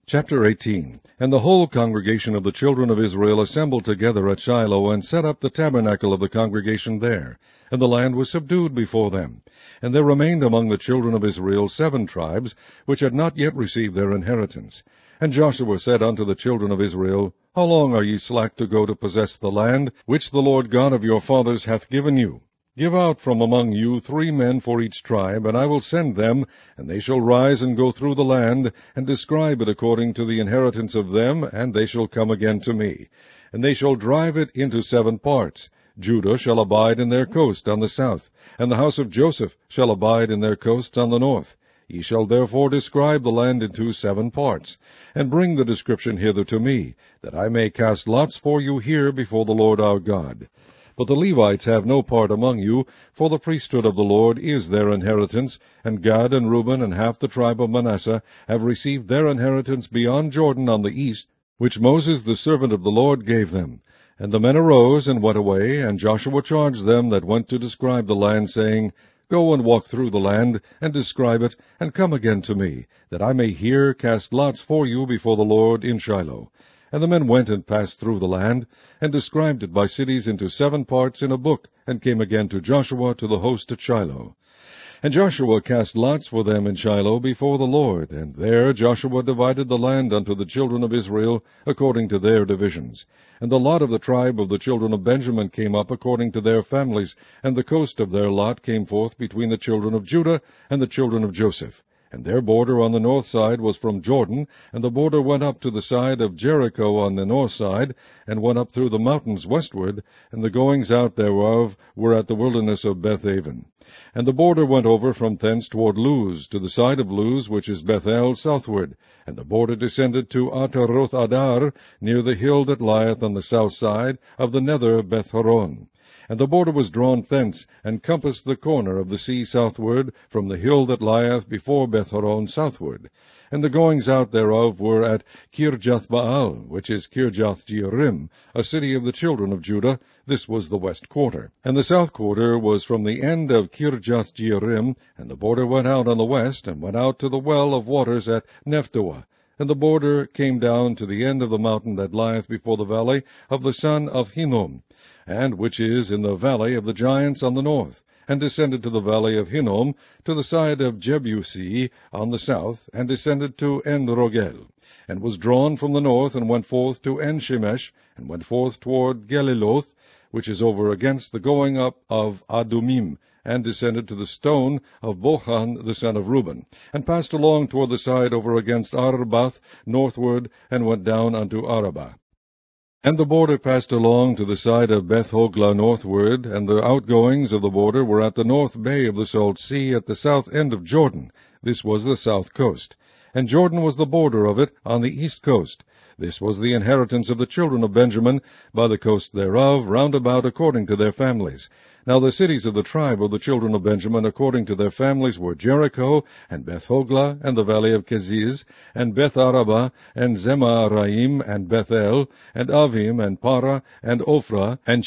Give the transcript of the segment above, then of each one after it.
Chapter 18. And the whole congregation of the children of Israel assembled together at Shiloh, and set up the tabernacle of the congregation there. And the land was subdued before them. And there remained among the children of Israel 7 tribes, which had not yet received their inheritance. And Joshua said unto the children of Israel, How long are ye slack to go to possess the land, which the Lord God of your fathers hath given you? Give out from among you 3 men for each tribe, and I will send them, and they shall rise and go through the land, and describe it according to the inheritance of them, and they shall come again to me. And they shall drive it into 7 parts. Judah shall abide in their coast on the south, and the house of Joseph shall abide in their coasts on the north. Ye shall therefore describe the land into 7 parts, and bring the description hither to me, that I may cast lots for you here before the Lord our God. But the Levites have no part among you, for the priesthood of the Lord is their inheritance, and Gad and Reuben and half the tribe of Manasseh have received their inheritance beyond Jordan on the east, which Moses the servant of the Lord gave them. And the men arose and went away, and Joshua charged them that went to describe the land, saying, Go and walk through the land, and describe it, and come again to me, that I may here cast lots for you before the Lord in Shiloh. And the men went and passed through the land, and described it by cities into 7 parts in a book, and came again to Joshua to the host at Shiloh. And Joshua cast lots for them in Shiloh before the Lord, and there Joshua divided the land unto the children of Israel according to their divisions. And the lot of the tribe of the children of Benjamin came up according to their families, and the coast of their lot came forth between the children of Judah and the children of Joseph. And their border on the north side was from Jordan, and the border went up to the side of Jericho on the north side, and went up through the mountains westward, and the goings out thereof were at the wilderness of Bethaven. And the border went over from thence toward Luz, to the side of Luz, which is Bethel, southward. And the border descended to Ataroth Adar, near the hill that lieth on the south side of the nether Beth-horon. And the border was drawn thence, and compassed the corner of the sea southward, from the hill that lieth before Beth-horon southward. And the goings out thereof were at Kirjath-baal, which is Kirjath-jearim, a city of the children of Judah. This was the west quarter. And the south quarter was from the end of Kirjath-jearim, and the border went out on the west, and went out to the well of waters at Nephtoah. And the border came down to the end of the mountain that lieth before the valley of the son of Hinnom, and which is in the valley of the giants on the north, and descended to the valley of Hinnom, to the side of Jebusi on the south, and descended to En-rogel, and was drawn from the north, and went forth to En-shemesh, and went forth toward Geliloth, which is over against the going up of Adumim, and descended to the stone of Bochan the son of Reuben, and passed along toward the side over against Arbath northward, and went down unto Arabah. And the border passed along to the side of Beth-hoglah northward, and the outgoings of the border were at the north bay of the salt sea, at the south end of Jordan. This was the south coast. And Jordan was the border of it on the east coast. This was the inheritance of the children of Benjamin, by the coast thereof, round about according to their families. Now the cities of the tribe of the children of Benjamin according to their families were Jericho, and Beth-hoglah, and the valley of Keziz, and Beth-arabah, and Zemaraim, and Bethel, and Avim, and Parah, and Ophrah, and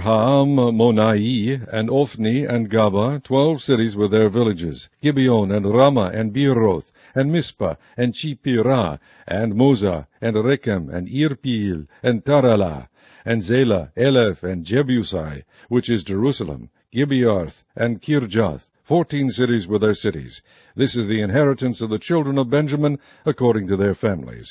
Cheparhaam-monai, and Ophni, and Gaba, 12 cities with their villages, Gibeon, and Ramah, and Beeroth, and Mizpah, and Chipirah, and Moza, and Rechem, and Irpeel, and Taralah, and Zelah, Eleph, and Jebusi, which is Jerusalem, Gibearth, and Kirjath, 14 cities with their cities. This is the inheritance of the children of Benjamin according to their families.